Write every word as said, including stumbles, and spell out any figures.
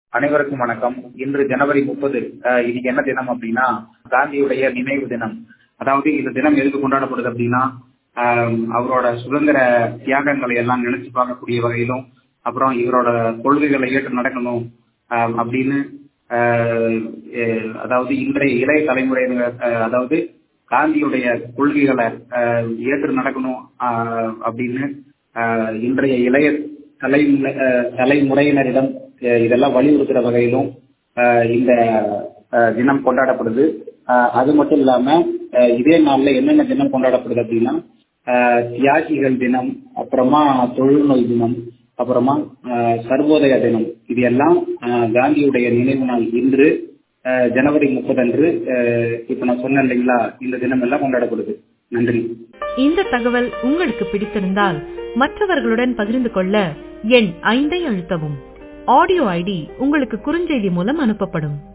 அனைவருக்கும் வணக்கம். இன்று ஜனவரி முப்பது. இன்னைக்கு என்ன தினம் அப்படின்னா காந்தியுடைய நினைவு தினம். அதாவது இந்த தினம் எதுக்கு கொண்டாடப்படுது அப்படின்னா அவரோட சுதந்திர தியாகங்களை எல்லாம் நினைச்சு பார்க்கக்கூடிய வகையிலும், அப்புறம் இவரோட கொள்கைகளை ஏற்று நடக்கணும் அப்படின்னு அதாவது இன்றைய இளைய தலைமுறையினர் அதாவது காந்தியுடைய கொள்கைகளை ஏற்று நடக்கணும் அப்படின்னு இன்றைய இளைய தலை தலைமுறையினரிடம் இதெல்லாம் வலியுறுத்துற வகையிலும் இந்த தினம் கொண்டாடப்படுது. அது மட்டும் இல்லாம இதே நாள்ல என்னென்ன தினம் கொண்டாடப்படுது அப்படின்னா தியாகிகள் தினம், அப்புறமா தொழுநோய் தினம், அப்புறமா சர்வோதய தினம். இது எல்லாம் காந்தியுடைய நினைவு நாள் இன்று ஜனவரி முப்பது அன்று இப்ப நான் சொன்னேன் இல்லைங்களா, இந்த தினம் எல்லாம் கொண்டாடப்படுது. நன்றி. இந்த தகவல் உங்களுக்கு பிடித்திருந்தால் மற்றவர்களுடன் பகிர்ந்து கொள்ள எண் ஐந்தை அழுத்தவும். ஆடியோ ஐடி உங்களுக்கு குறுஞ்செய்தி மூலம் அனுப்பப்படும்.